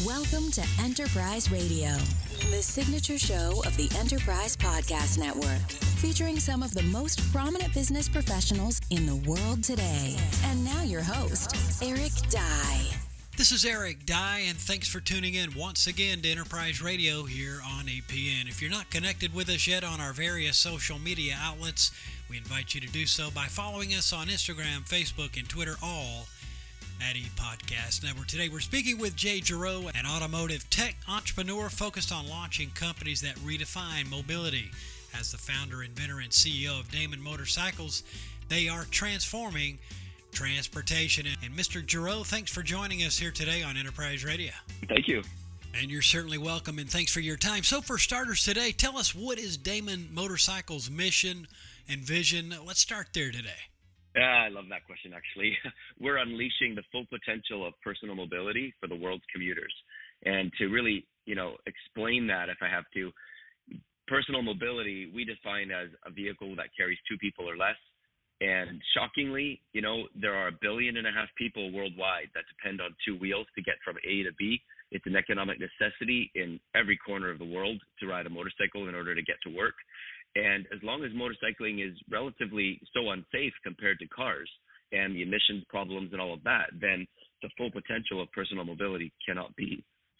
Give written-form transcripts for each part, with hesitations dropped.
Welcome to Enterprise Radio, the signature show of the Enterprise Podcast Network, featuring some of the most prominent business professionals in the world today. And now your host, Eric Dye. This is Eric Dye, and thanks for tuning in once again to Enterprise Radio here on APN. If you're not connected with us yet on our various social media outlets, we invite you to do so by following us on Instagram, Facebook, and Twitter, all at ePodcast Network. Today we're speaking with Jay Giroux, an automotive tech entrepreneur focused on launching companies that redefine mobility. As the founder, inventor, and CEO of Damon Motorcycles, they are transforming transportation. And Mr. Giroux, thanks for joining us here today on Enterprise Radio. Thank you. And you're certainly welcome, and thanks for your time. So for starters today, tell us, what is Damon Motorcycles' mission and vision? Let's start there today. I love that question, actually. We're unleashing the full potential of personal mobility for the world's commuters. And to really, explain that, if I have to, personal mobility, we define as a vehicle that carries two people or less. And shockingly, there are 1.5 billion people worldwide that depend on two wheels to get from A to B. It's an economic necessity in every corner of the world to ride a motorcycle in order to get to work. And as long as motorcycling is relatively so unsafe compared to cars and the emissions problems and all of that, then the full potential of personal mobility cannot be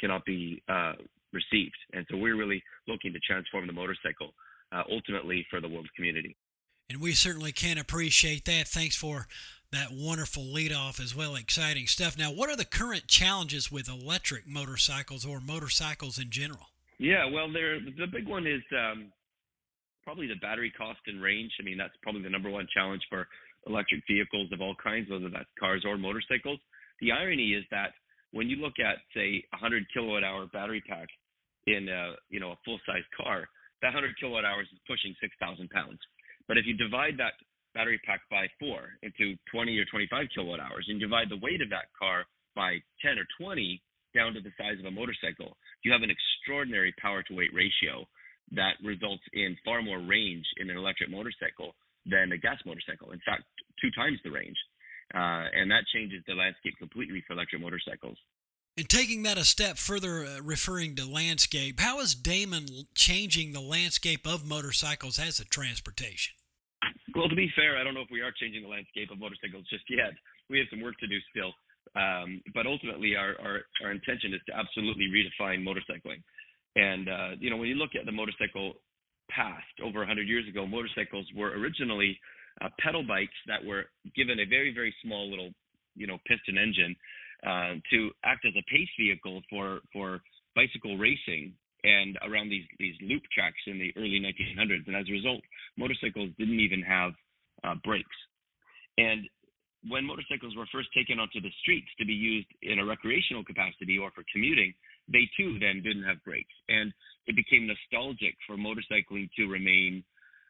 received. And so we're really looking to transform the motorcycle ultimately for the world community. And we certainly can appreciate that. Thanks for that wonderful lead off as well. Exciting stuff. Now, what are the current challenges with electric motorcycles or motorcycles in general? Yeah, well, the big one is probably the battery cost and range. I mean, that's probably the number one challenge for electric vehicles of all kinds, whether that's cars or motorcycles. The irony is that when you look at, say, a 100 kilowatt hour battery pack in a full-size car, that 100 kilowatt hours is pushing 6,000 pounds. But if you divide that battery pack by 4 into 20 or 25 kilowatt hours and divide the weight of that car by 10 or 20 down to the size of a motorcycle, you have an extraordinary power to weight ratio that results in far more range in an electric motorcycle than a gas motorcycle. In fact, 2 times the range. And that changes the landscape completely for electric motorcycles. And taking that a step further, referring to landscape, how is Damon changing the landscape of motorcycles as a transportation? Well, to be fair, I don't know if we are changing the landscape of motorcycles just yet. We have some work to do still. But ultimately, our intention is to absolutely redefine motorcycling. And, when you look at the motorcycle past, over 100 years ago, motorcycles were originally pedal bikes that were given a very, very small little, piston engine to act as a pace vehicle for bicycle racing and around these loop tracks in the early 1900s. And as a result, motorcycles didn't even have brakes. And when motorcycles were first taken onto the streets to be used in a recreational capacity or for commuting, they too then didn't have brakes. And it became nostalgic for motorcycling to remain,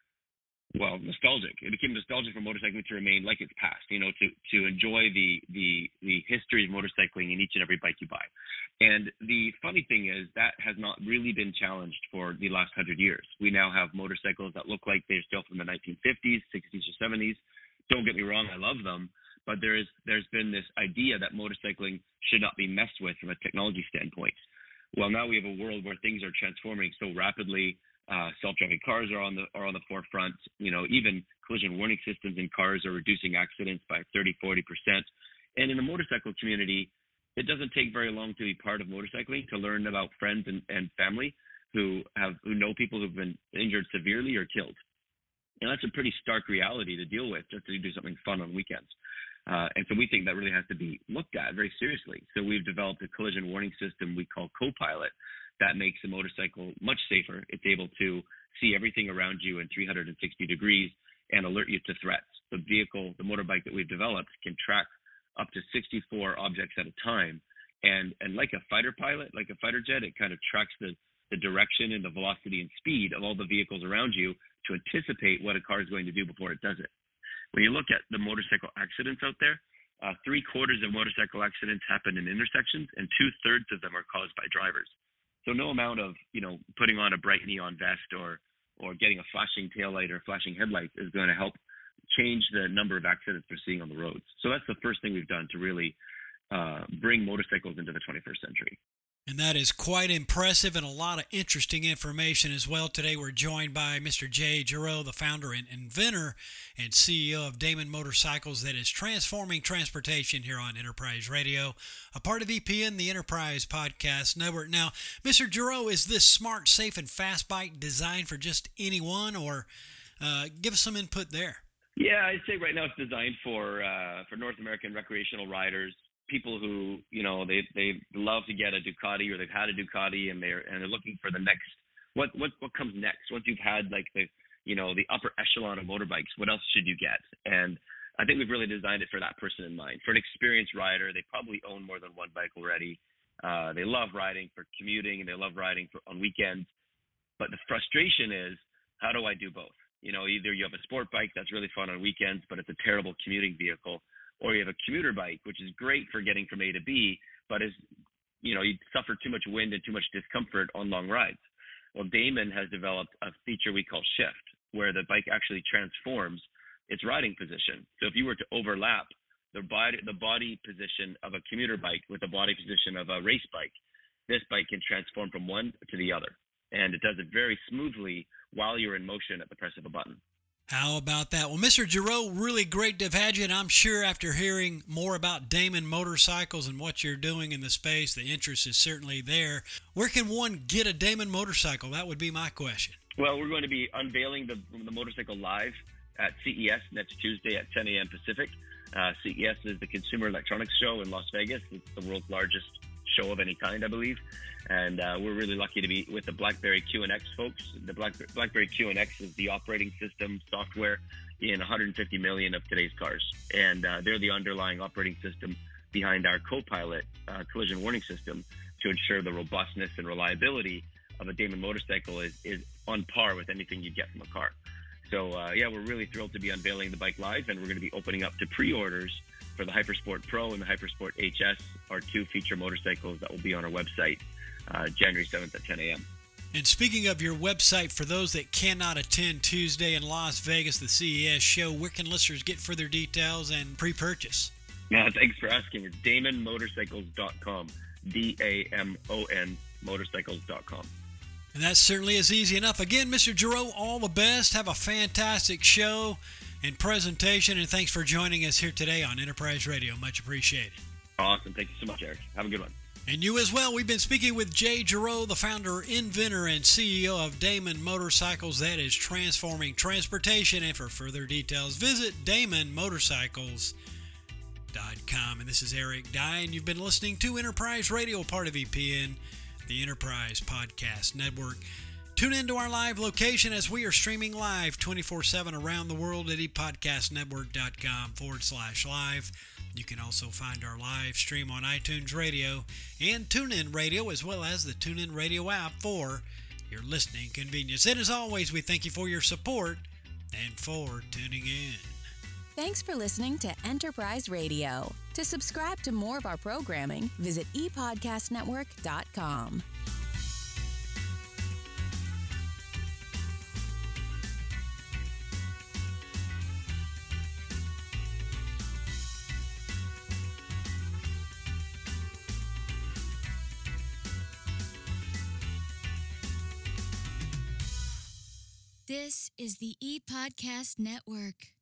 It became nostalgic for motorcycling to remain like its past, to enjoy the history of motorcycling in each and every bike you buy. And the funny thing is that has not really been challenged for the last 100 years. We now have motorcycles that look like they're still from the 1950s, 60s, or 70s. Don't get me wrong, I love them. But there's been this idea that motorcycling should not be messed with from a technology standpoint. Well, now we have a world where things are transforming so rapidly. Self-driving cars are on the forefront. Even collision warning systems in cars are reducing accidents by 30-40%. And in the motorcycle community, it doesn't take very long to be part of motorcycling, to learn about friends and family who know people who've been injured severely or killed. And that's a pretty stark reality to deal with, just to do something fun on weekends. And so we think that really has to be looked at very seriously. So we've developed a collision warning system we call Copilot that makes the motorcycle much safer. It's able to see everything around you in 360 degrees and alert you to threats. The motorbike that we've developed can track up to 64 objects at a time. And like a fighter pilot, like a fighter jet, it kind of tracks the direction and the velocity and speed of all the vehicles around you to anticipate what a car is going to do before it does it. When you look at the motorcycle accidents out there, 3/4 of motorcycle accidents happen in intersections, and 2/3 of them are caused by drivers. So no amount of, putting on a bright neon vest or getting a flashing taillight or flashing headlights is going to help change the number of accidents we're seeing on the roads. So that's the first thing we've done to really bring motorcycles into the 21st century. And that is quite impressive and a lot of interesting information as well. Today we're joined by Mr. Jay Giroux, the founder and inventor and CEO of Damon Motorcycles, that is transforming transportation here on Enterprise Radio, a part of EPN, the Enterprise Podcast Network. Now, Mr. Giroux, is this smart, safe, and fast bike designed for just anyone, or give us some input there? Yeah, I'd say right now it's designed for North American recreational riders, people who, they love to get a Ducati, or they've had a Ducati and they're looking for the next, what comes next once you've had like the upper echelon of motorbikes. What else should you get? And I think we've really designed it for that person in mind. For an experienced rider, they probably own more than one bike already. They love riding for commuting and they love riding on weekends. But the frustration is, how do I do both? Either you have a sport bike that's really fun on weekends, but it's a terrible commuting vehicle, or you have a commuter bike, which is great for getting from A to B, but you suffer too much wind and too much discomfort on long rides. Well, Damon has developed a feature we call Shift, where the bike actually transforms its riding position. So if you were to overlap the body position of a commuter bike with the body position of a race bike, this bike can transform from one to the other. And it does it very smoothly while you're in motion at the press of a button. How about that? Well, Mr. Giroux, really great to have had you, and I'm sure after hearing more about Damon Motorcycles and what you're doing in the space, the interest is certainly there. Where can one get a Damon motorcycle? That would be my question. Well, we're going to be unveiling the motorcycle live at CES next Tuesday at 10 a.m. Pacific. CES is the Consumer Electronics Show in Las Vegas. It's the world's largest show of any kind, I believe. And we're really lucky to be with the BlackBerry QNX folks. The BlackBerry QNX is the operating system software in 150 million of today's cars. And they're the underlying operating system behind our Copilot collision warning system to ensure the robustness and reliability of a Damon motorcycle is on par with anything you get from a car. So, we're really thrilled to be unveiling the bike live, and we're going to be opening up to pre-orders for the Hypersport Pro and the Hypersport HS, our two feature motorcycles that will be on our website January 7th at 10 a.m. And speaking of your website, for those that cannot attend Tuesday in Las Vegas, the CES show, where can listeners get further details and pre-purchase? Yeah, thanks for asking. It's DamonMotorcycles.com, DAMON motorcycles.com. And that certainly is easy enough. Again, Mr. Giroux, all the best. Have a fantastic show and presentation, and thanks for joining us here today on Enterprise Radio. Much appreciated. Awesome. Thank you so much, Eric. Have a good one. And you as well. We've been speaking with Jay Giroux, the founder, inventor, and CEO of Damon Motorcycles, that is transforming transportation. And for further details, visit DamonMotorcycles.com. And this is Eric Dye, and you've been listening to Enterprise Radio, part of EPN, the Enterprise Podcast Network. Tune into our live location as we are streaming live 24/7 around the world at epodcastnetwork.com/live. You can also find our live stream on iTunes Radio and TuneIn Radio, as well as the TuneIn Radio app for your listening convenience. And as always, we thank you for your support and for tuning in. Thanks for listening to Enterprise Radio. To subscribe to more of our programming, visit epodcastnetwork.com. This is the ePodcast Network.